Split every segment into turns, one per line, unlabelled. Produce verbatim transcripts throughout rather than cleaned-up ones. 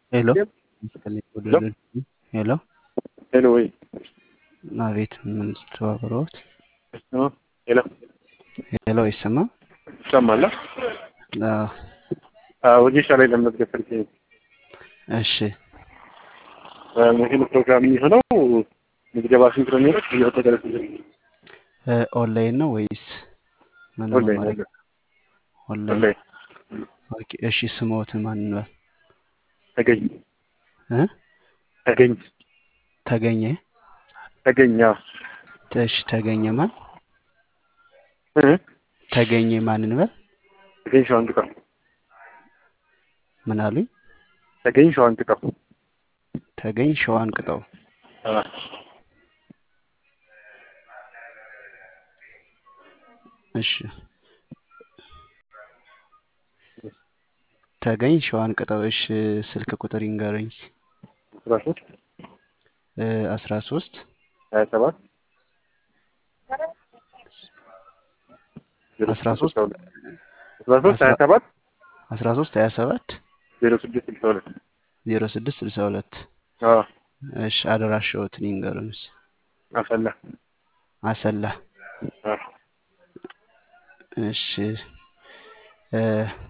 ሄሎ
ሄሎ
ሄሎ
ሄሎ ወይ
አቤት ምን ተዋወሩት?
እ ሄሎ
ሄሎ ይሰማ?
ይሰማል?
አዎ
አዎ ወዲሻ ላይ ለመዝገብ ፈልጌ ነው።
እሺ
ይህን ፕሮግራም የሚሆነው ምዝገባ ስንት ነው የሚሆነው? እየተደረሰ
እ ኦንላይን ነው ወይስ ምን
ኦንላይን
መማር?
አለ
ኦንላይን።
ኦንላይን
ኦኬ እሺ ስሞት ማን ነው?
ተገኝ
እ
ተገኝ
ተገኘ
ተገኛ
እሺ ተገኘ ማን?
እ
ተገኘ ማን እንበል?
ተገኝ ሸዋንቅጣው
ምን አሉኝ?
ተገኝ ሸዋንቅጣው
ተገኝ ሸዋንቅጣው።
አ
እሺ ተገኝ ሸዋንቅጣው። እሺ ስልክ ቁጥር ይንገረኝ።
አስራ ሶስት
እ አስራ ሶስት
ሀያ ሰባት
አስራ ሶስት
አስራ ሶስት ሀያ ሰባት
አስራ ሶስት ሀያ ሰባት
ዜሮ ስድስት ስልሳ ሁለት
ዜሮ ስድስት ስልሳ ሁለት
አዎ
እሺ አድራሻዎትን ይንገሩን።
አሰላ
አሰላ።
አ
እሺ እ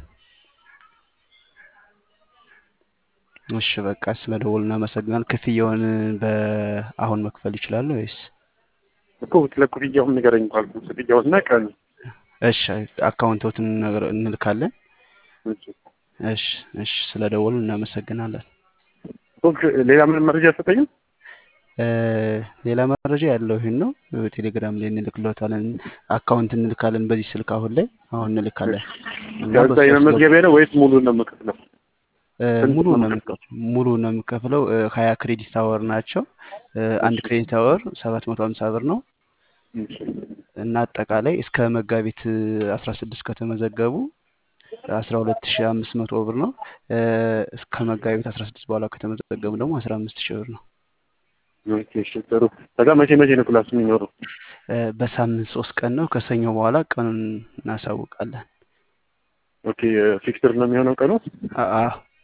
እሺ በቃ ስለደወሉ እናመሰግናለን። ክፍያውን በአሁን መክፈል ይችላሉ ወይስ?
እኮ ስለ ክፍያውን ንገረኝ እንኳን ክፍያውና ቀን።
እሺ አካውንቶትን ነገር እንልካለን።
እሺ
እሺ እሺ ስለደወሉ እናመሰግናለን።
ኦኬ ሌላ ምንም መረጃ አትሰጠኝም?
እ ሌላ መረጃ ያለው ይሄን ነው። ቴሌግራም ላይ እንልክሎታለን። አካውንት እንልካለን በዚህ ስልክ አሁን ላይ አሁን እንልካለን። እና
ከዛ የመመዝገቢያ ነው ወይስ ሙሉ ነው የምከፍለው?
እ ሙሉ ነው የምከፍለው ሙሉ ነው የምከፍለው። ሀያ ክሬዲት አወር ናቸው። እ አንድ ክሬዲት አወር ሰባት መቶ ሀምሳ ብር ነው። እና አጠቃላይ እስከ መጋቢት አስራ ስድስት ከተመዘገቡ አስራ ሁለት ሺህ አምስት መቶ ብር ነው። እ እስከ መጋቢት አስራ ስድስት በኋላ ከተመዘገቡ ደግሞ አስራ አምስት ሺህ ብር ነው።
ኦኬ እሺ ጥሩ። ከዛ መቼ መቼ ነው ክላስ የሚኖረው?
እ በሳምንት ሶስት ቀን ነው። ከሰኞ በኋላ ቀኑን እናሳውቃለን።
ኦኬ ፊክስድ ነው የሚሆነው ቀኑ?
አአ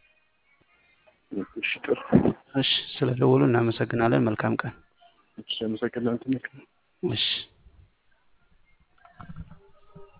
እሺ ጥሩ።
እሺ ስለደወሉ እናመሰግናለን። መልካም ቀን።
እሺ አመሰግናለሁ።
እሺ